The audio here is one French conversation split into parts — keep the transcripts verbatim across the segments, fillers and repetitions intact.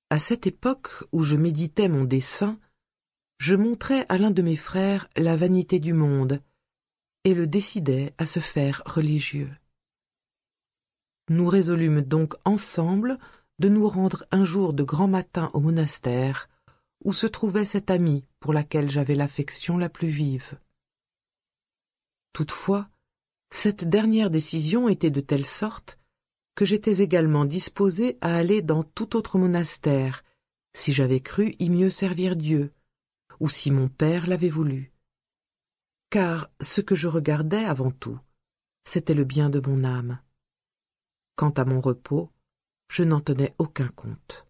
À cette époque où je méditais mon dessein, je montrais à l'un de mes frères la vanité du monde et le décidai à se faire religieux. Nous résolûmes donc ensemble de nous rendre un jour de grand matin au monastère où se trouvait cette amie pour laquelle j'avais l'affection la plus vive. Toutefois, cette dernière décision était de telle sorte que j'étais également disposé à aller dans tout autre monastère, si j'avais cru y mieux servir Dieu, ou si mon père l'avait voulu. Car ce que je regardais avant tout, c'était le bien de mon âme. Quant à mon repos, je n'en tenais aucun compte.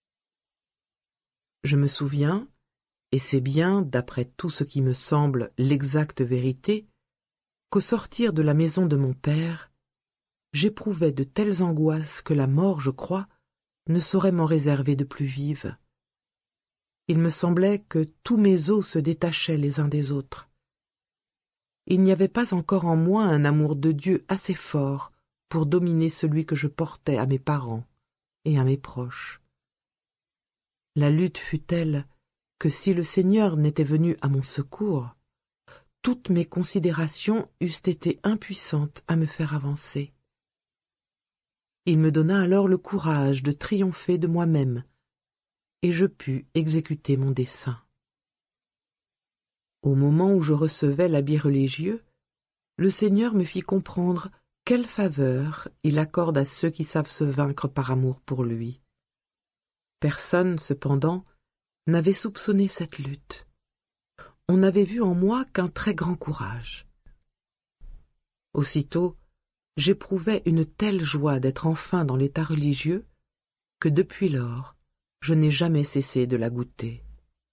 Je me souviens, et c'est bien, d'après tout ce qui me semble l'exacte vérité, qu'au sortir de la maison de mon père, j'éprouvais de telles angoisses que la mort, je crois, ne saurait m'en réserver de plus vives. Il me semblait que tous mes os se détachaient les uns des autres. Il n'y avait pas encore en moi un amour de Dieu assez fort pour dominer celui que je portais à mes parents et à mes proches. La lutte fut telle que si le Seigneur n'était venu à mon secours, toutes mes considérations eussent été impuissantes à me faire avancer. Il me donna alors le courage de triompher de moi-même, et je pus exécuter mon dessein. Au moment où je recevais l'habit religieux, le Seigneur me fit comprendre quelle faveur il accorde à ceux qui savent se vaincre par amour pour lui. Personne, cependant, n'avait soupçonné cette lutte. On n'avait vu en moi qu'un très grand courage. Aussitôt, j'éprouvais une telle joie d'être enfin dans l'état religieux que depuis lors, je n'ai jamais cessé de la goûter.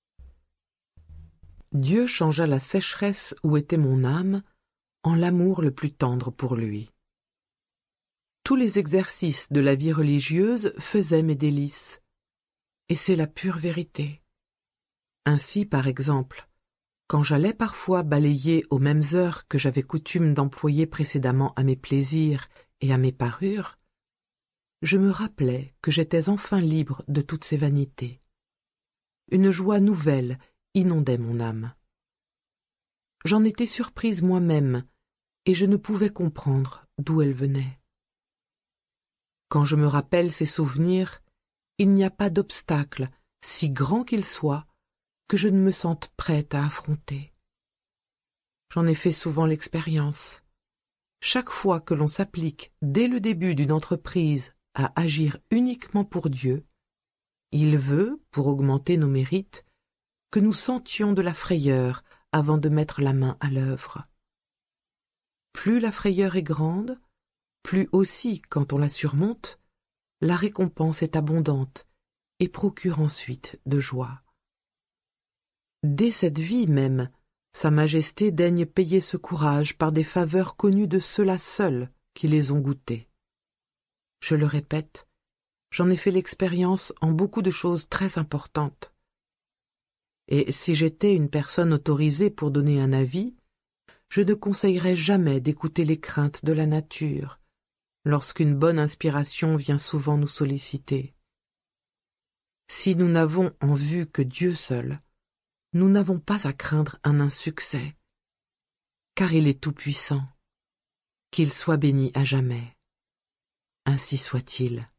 Dieu changea la sécheresse où était mon âme en l'amour le plus tendre pour lui. Tous les exercices de la vie religieuse faisaient mes délices, et c'est la pure vérité. Ainsi, par exemple, quand j'allais parfois balayer aux mêmes heures que j'avais coutume d'employer précédemment à mes plaisirs et à mes parures, je me rappelais que j'étais enfin libre de toutes ces vanités. Une joie nouvelle inondait mon âme. J'en étais surprise moi-même, et je ne pouvais comprendre d'où elle venait. Quand je me rappelle ces souvenirs, il n'y a pas d'obstacle, si grand qu'il soit, que je ne me sente prête à affronter. J'en ai fait souvent l'expérience. Chaque fois que l'on s'applique dès le début d'une entreprise à agir uniquement pour Dieu, il veut, pour augmenter nos mérites, que nous sentions de la frayeur avant de mettre la main à l'œuvre. Plus la frayeur est grande, plus aussi, quand on la surmonte, la récompense est abondante et procure ensuite de joie. Dès cette vie même, Sa Majesté daigne payer ce courage par des faveurs connues de ceux-là seuls qui les ont goûtées. Je le répète, j'en ai fait l'expérience en beaucoup de choses très importantes. Et si j'étais une personne autorisée pour donner un avis, je ne conseillerais jamais d'écouter les craintes de la nature, lorsqu'une bonne inspiration vient souvent nous solliciter. Si nous n'avons en vue que Dieu seul, nous n'avons pas à craindre un insuccès, car il est tout-puissant. Qu'il soit béni à jamais. Ainsi soit-il.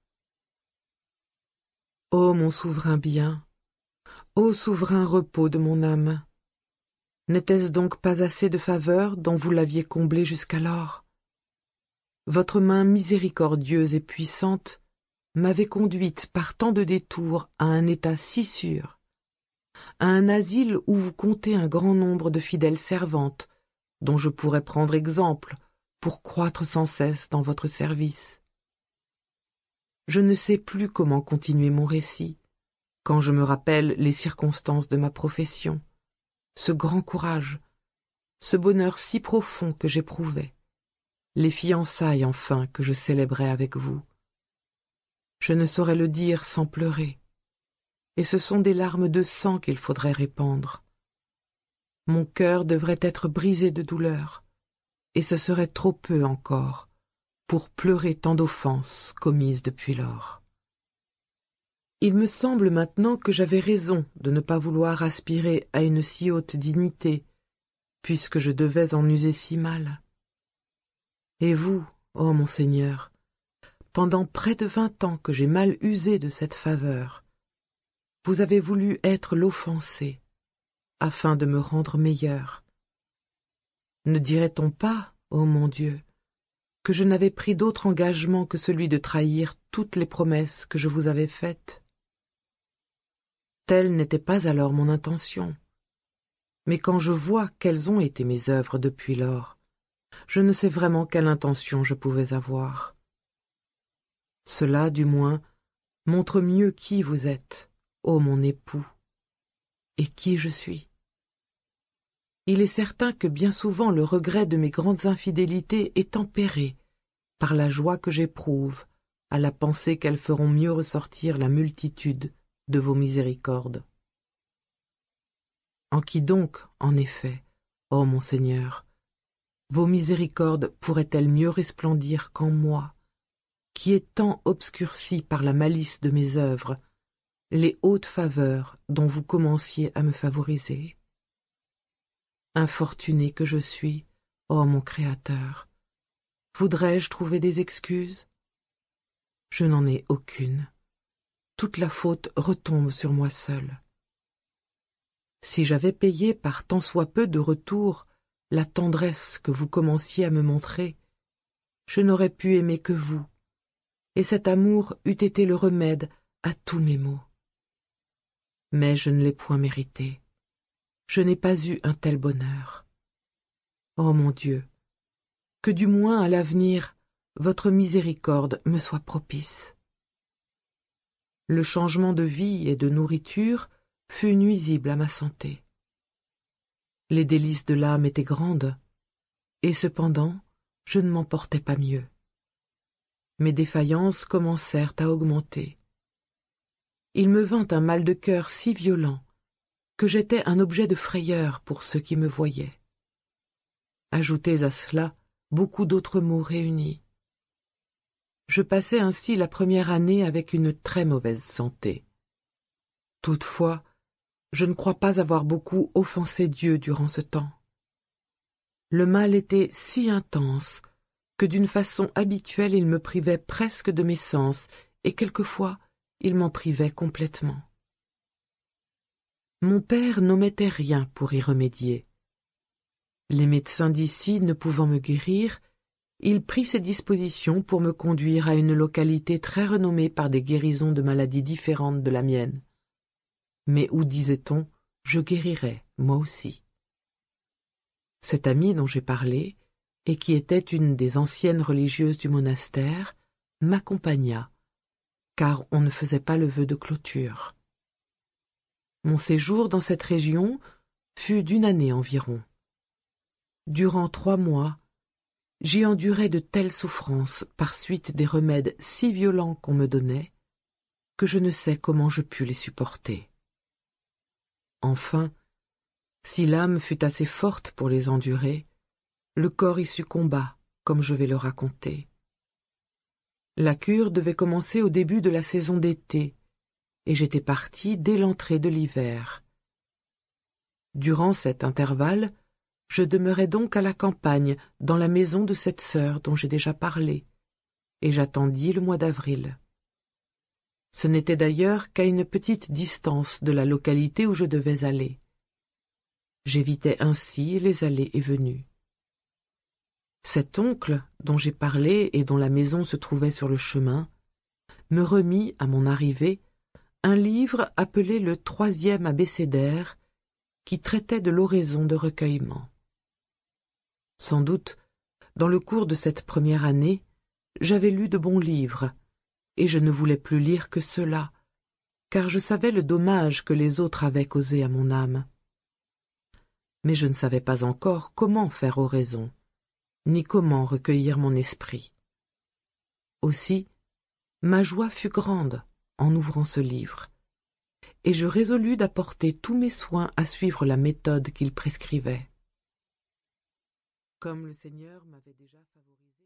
Ô mon souverain bien, ô souverain repos de mon âme, n'était-ce donc pas assez de faveurs dont vous l'aviez comblé jusqu'alors? Votre main miséricordieuse et puissante m'avait conduite par tant de détours à un état si sûr, à un asile où vous comptez un grand nombre de fidèles servantes, dont je pourrais prendre exemple pour croître sans cesse dans votre service. Je ne sais plus comment continuer mon récit, quand je me rappelle les circonstances de ma profession, ce grand courage, ce bonheur si profond que j'éprouvais, les fiançailles enfin que je célébrais avec vous. Je ne saurais le dire sans pleurer, et ce sont des larmes de sang qu'il faudrait répandre. Mon cœur devrait être brisé de douleur, et ce serait trop peu encore pour pleurer tant d'offenses commises depuis lors. Il me semble maintenant que j'avais raison de ne pas vouloir aspirer à une si haute dignité, puisque je devais en user si mal. Et vous, ô monseigneur, pendant près de vingt ans que j'ai mal usé de cette faveur, vous avez voulu être l'offensé, afin de me rendre meilleur. Ne dirait-on pas, ô mon Dieu, que je n'avais pris d'autre engagement que celui de trahir toutes les promesses que je vous avais faites? Telle n'était pas alors mon intention. Mais quand je vois quelles ont été mes œuvres depuis lors, je ne sais vraiment quelle intention je pouvais avoir. Cela, du moins, montre mieux qui vous êtes, ô mon époux, et qui je suis. Il est certain que bien souvent le regret de mes grandes infidélités est tempéré par la joie que j'éprouve à la pensée qu'elles feront mieux ressortir la multitude de vos miséricordes. En qui donc, en effet, ô Monseigneur, vos miséricordes pourraient-elles mieux resplendir qu'en moi, qui est tant obscurci par la malice de mes œuvres, les hautes faveurs dont vous commenciez à me favoriser? Infortuné que je suis, ô mon Créateur, voudrais-je trouver des excuses? Je n'en ai aucune. Toute la faute retombe sur moi seul. Si j'avais payé par tant soit peu de retour la tendresse que vous commenciez à me montrer, je n'aurais pu aimer que vous, et cet amour eût été le remède à tous mes maux. Mais je ne l'ai point mérité. Je n'ai pas eu un tel bonheur. Ô mon Dieu, que du moins à l'avenir votre miséricorde me soit propice. Le changement de vie et de nourriture fut nuisible à ma santé. Les délices de l'âme étaient grandes, et cependant je ne m'en portais pas mieux. Mes défaillances commencèrent à augmenter. Il me vint un mal de cœur si violent que j'étais un objet de frayeur pour ceux qui me voyaient. Ajoutez à cela beaucoup d'autres maux réunis. Je passai ainsi la première année avec une très mauvaise santé. Toutefois, je ne crois pas avoir beaucoup offensé Dieu durant ce temps. Le mal était si intense que d'une façon habituelle il me privait presque de mes sens, et quelquefois il m'en privait complètement. Mon père n'omettait rien pour y remédier. Les médecins d'ici ne pouvant me guérir, il prit ses dispositions pour me conduire à une localité très renommée par des guérisons de maladies différentes de la mienne, mais où, disait-on, je guérirais, moi aussi. Cette amie dont j'ai parlé, et qui était une des anciennes religieuses du monastère, m'accompagna, car on ne faisait pas le vœu de clôture. Mon séjour dans cette région fut d'une année environ. Durant trois mois, j'y endurai de telles souffrances par suite des remèdes si violents qu'on me donnait, que je ne sais comment je pus les supporter. Enfin, si l'âme fut assez forte pour les endurer, le corps y succomba, comme je vais le raconter. La cure devait commencer au début de la saison d'été, et j'étais parti dès l'entrée de l'hiver. Durant cet intervalle, je demeurai donc à la campagne, dans la maison de cette sœur dont j'ai déjà parlé, et j'attendis le mois d'avril. Ce n'était d'ailleurs qu'à une petite distance de la localité où je devais aller. J'évitais ainsi les allées et venues. Cet oncle, dont j'ai parlé et dont la maison se trouvait sur le chemin, me remit, à mon arrivée, un livre appelé le troisième abécédaire, qui traitait de l'oraison de recueillement. Sans doute, dans le cours de cette première année, j'avais lu de bons livres, et je ne voulais plus lire que ceux-là, car je savais le dommage que les autres avaient causé à mon âme. Mais je ne savais pas encore comment faire oraison, ni comment recueillir mon esprit. Aussi, ma joie fut grande en ouvrant ce livre, et je résolus d'apporter tous mes soins à suivre la méthode qu'il prescrivait. Comme le Seigneur m'avait déjà favorisé.